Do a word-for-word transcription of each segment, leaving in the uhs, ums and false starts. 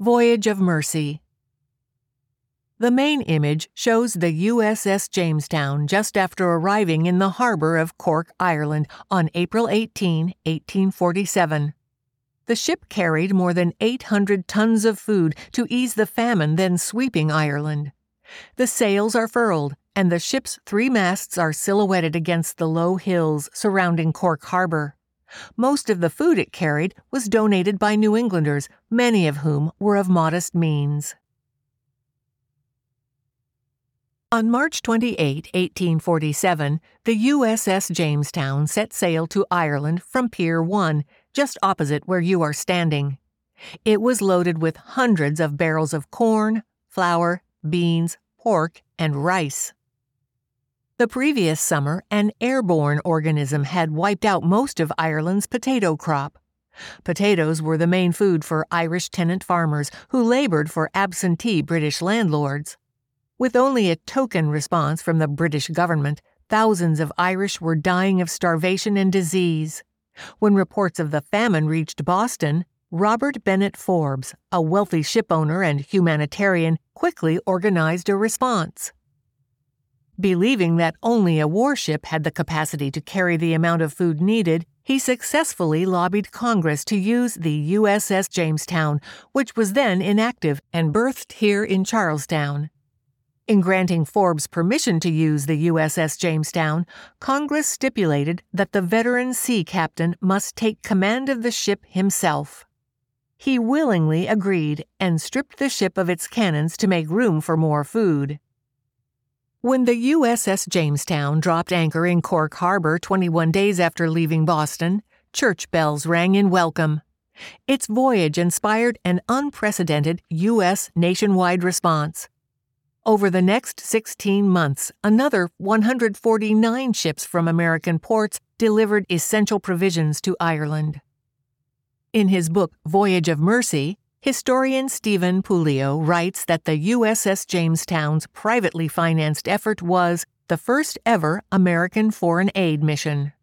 Voyage of Mercy. The main image shows the U S S Jamestown just after arriving in the harbor of Cork, Ireland on April eighteenth, eighteen forty-seven. The ship carried more than eight hundred tons of food to ease the famine then sweeping Ireland. The sails are furled, and the ship's three masts are silhouetted against the low hills surrounding Cork Harbor. Most of the food it carried was donated by New Englanders, many of whom were of modest means. On March twenty-eighth, eighteen forty-seven, the U S S Jamestown set sail to Ireland from Pier one, just opposite where you are standing. It was loaded with hundreds of barrels of corn, flour, beans, pork, and rice. The previous summer, an airborne organism had wiped out most of Ireland's potato crop. Potatoes were the main food for Irish tenant farmers who labored for absentee British landlords. With only a token response from the British government, thousands of Irish were dying of starvation and disease. When reports of the famine reached Boston, Robert Bennett Forbes, a wealthy shipowner and humanitarian, quickly organized a response. Believing that only a warship had the capacity to carry the amount of food needed, he successfully lobbied Congress to use the U S S Jamestown, which was then inactive and berthed here in Charlestown. In granting Forbes permission to use the U S S Jamestown, Congress stipulated that the veteran sea captain must take command of the ship himself. He willingly agreed and stripped the ship of its cannons to make room for more food. When the U S S Jamestown dropped anchor in Cork Harbor twenty-one days after leaving Boston, church bells rang in welcome. Its voyage inspired an unprecedented U S nationwide response. Over the next sixteen months, another one hundred forty-nine ships from American ports delivered essential provisions to Ireland. In his book Voyage of Mercy, historian Stephen Puleo writes that the U S S Jamestown's privately financed effort was the first ever American foreign aid mission.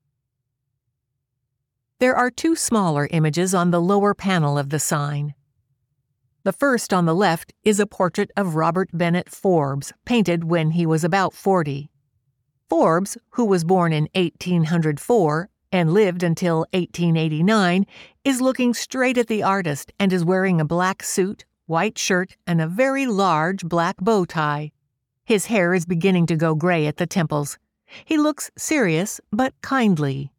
There are two smaller images on the lower panel of the sign. The first on the left is a portrait of Robert Bennett Forbes, painted when he was about forty. Forbes, who was born in eighteen oh four and lived until eighteen eighty-nine, is looking straight at the artist and is wearing a black suit, white shirt, and a very large black bow tie. His hair is beginning to go gray at the temples. He looks serious but kindly.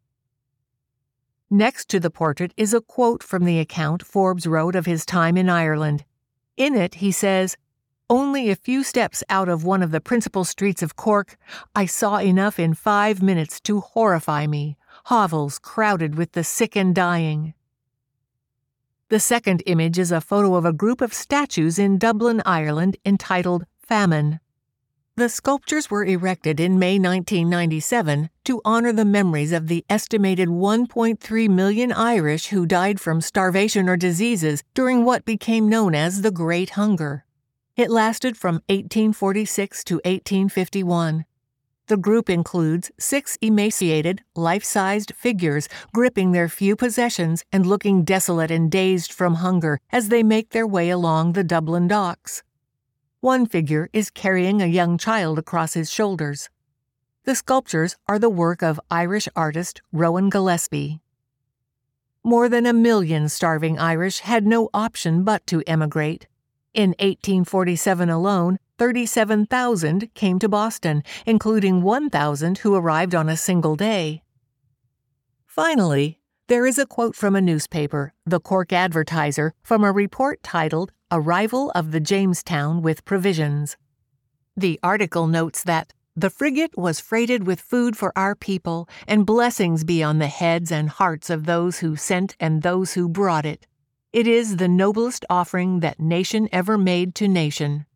Next to the portrait is a quote from the account Forbes wrote of his time in Ireland. In it, he says, "Only a few steps out of one of the principal streets of Cork, I saw enough in five minutes to horrify me, hovels crowded with the sick and dying." The second image is a photo of a group of statues in Dublin, Ireland, entitled Famine. The sculptures were erected in May nineteen ninety-seven to honor the memories of the estimated one point three million Irish who died from starvation or diseases during what became known as the Great Hunger. It lasted from eighteen forty-six to eighteen fifty-one. The group includes six emaciated, life-sized figures gripping their few possessions and looking desolate and dazed from hunger as they make their way along the Dublin docks. One figure is carrying a young child across his shoulders. The sculptures are the work of Irish artist Rowan Gillespie. More than a million starving Irish had no option but to emigrate. In eighteen forty-seven alone, thirty-seven thousand came to Boston, including one thousand who arrived on a single day. Finally, there is a quote from a newspaper, the Cork Advertiser, from a report titled Arrival of the Jamestown with Provisions. The article notes that the frigate was freighted with food for our people, and blessings be on the heads and hearts of those who sent and those who brought it. It is the noblest offering that nation ever made to nation.